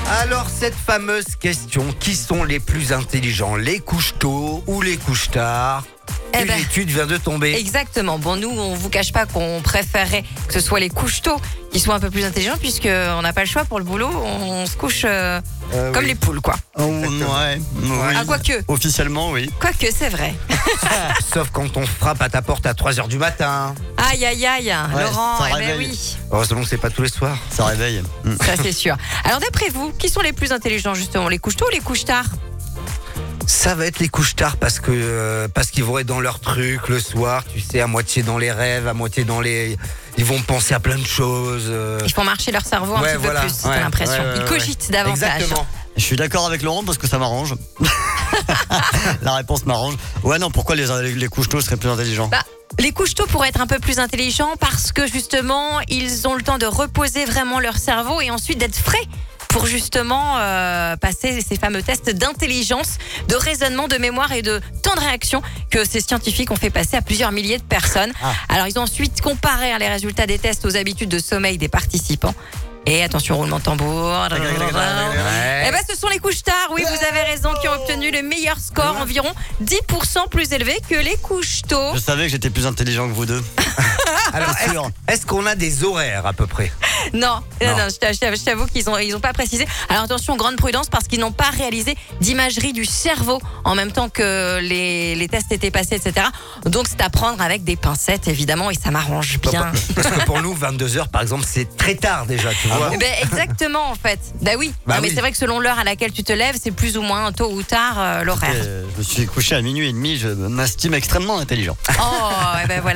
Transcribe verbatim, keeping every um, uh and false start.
Alors, cette fameuse question, qui sont les plus intelligents, les couche-tôt ou les couche-tard? Eh Une ben, étude vient de tomber. Exactement. Bon, nous, on vous cache pas qu'on préférerait que ce soit les couche-tôt qui soient un peu plus intelligents, puisqu'on n'a pas le choix pour le boulot. On se couche euh, Euh, comme oui. les poules, quoi. Oh, ouais, oui. Ah, quoique. Officiellement, oui. Quoique, c'est vrai. Sauf quand on frappe à ta porte à trois heures du matin. Aïe, aïe, aïe. Ouais, Laurent, ça eh ben réveille. oui. Heureusement que c'est pas tous les soirs. Ça réveille. Mm. Ça, c'est sûr. Alors, d'après vous, qui sont les plus intelligents, justement? Les couche-tôt ou les couche-tard? Ça va être les couche-tard parce que euh, parce qu'ils vont être dans leur truc le soir, tu sais, à moitié dans les rêves, à moitié dans les. Ils vont penser à plein de choses. euh. Ils font marcher leur cerveau un Ouais, petit voilà. peu plus, t'as Ouais, l'impression. ouais, ouais, Ils ouais. cogitent davantage. Exactement. Je suis d'accord avec Laurent parce que ça m'arrange. La réponse m'arrange. Ouais, non, pourquoi les, les, les couche-tôt seraient plus intelligents? Bah, les couche-tôt pourraient être un peu plus intelligents parce que justement, ils ont le temps de reposer vraiment leur cerveau et ensuite d'être frais pour justement euh, passer ces fameux tests d'intelligence, de raisonnement, de mémoire et de temps de réaction que ces scientifiques ont fait passer à plusieurs milliers de personnes. Ah. Alors, ils ont ensuite comparé hein, les résultats des tests aux habitudes de sommeil des participants. Et attention, roulement de tambour. Eh ben, ce sont les couche-tard, oui, vous avez raison, qui ont obtenu le meilleur score, environ dix pour cent plus élevé que les couche-tôt. Je savais que j'étais plus intelligent que vous deux. Alors, C'est est-ce, sûr. est-ce qu'on a des horaires à peu près? Non, non, Non. non, je t'a- je t'avoue je t'avoue qu'ils ont, ils ont pas précisé. Alors attention, grande prudence parce qu'ils n'ont pas réalisé d'imagerie du cerveau en même temps que les, les tests étaient passés, et cetera. Donc c'est à prendre avec des pincettes évidemment et ça m'arrange bien. Parce que pour nous, vingt-deux heures par exemple, c'est très tard déjà, tu vois. Eh ben, exactement en fait. Bah oui. Bah Non, mais oui. c'est vrai que selon l'heure à laquelle tu te lèves, c'est plus ou moins tôt ou tard euh, l'horaire. Et je me suis couché à minuit et demi, je m'estime extrêmement intelligent. Oh, eh ben voilà.